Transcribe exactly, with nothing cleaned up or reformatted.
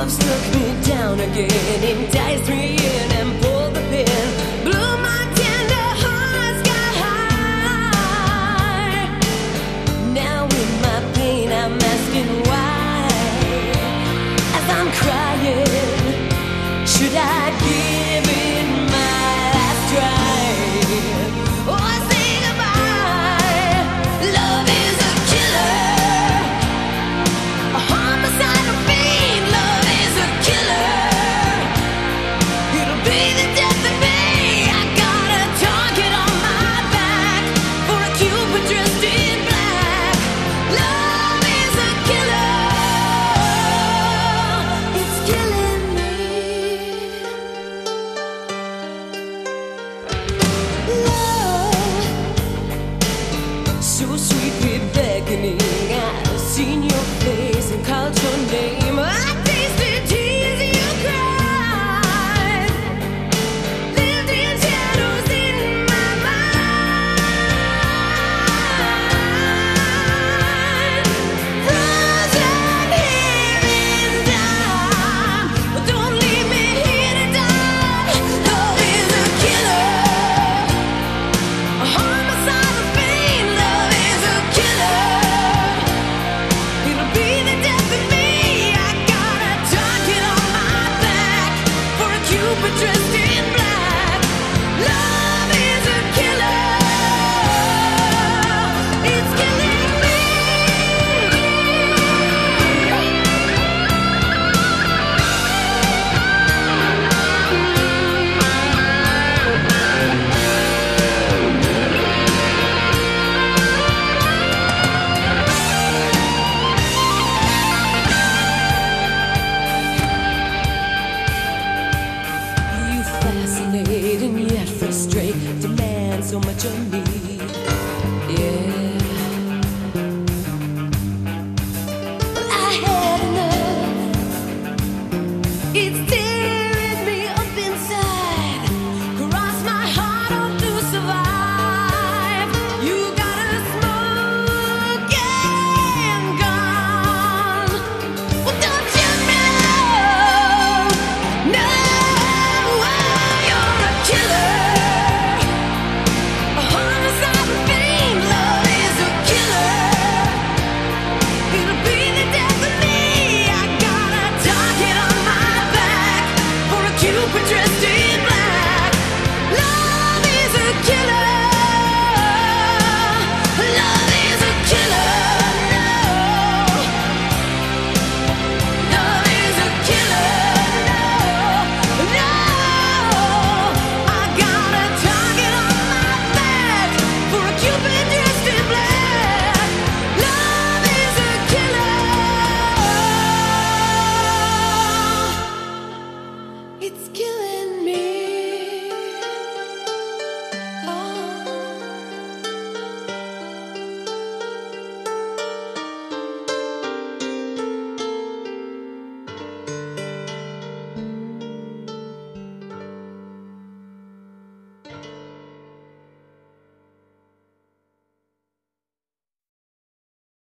struck me down again, enticed me in and pulled the pin, blew my tender heart sky high. Now in my pain I'm asking why, as I'm crying, should I give it my last try, or say goodbye? Love is a killer, a homicidal fiend. Love is a killer, it'll be the death of me. I got a target on my back for a cupid dressed in black. Love is a killer, it's killing me. Love, so sweetly beckoning, I've seen your face and called your name.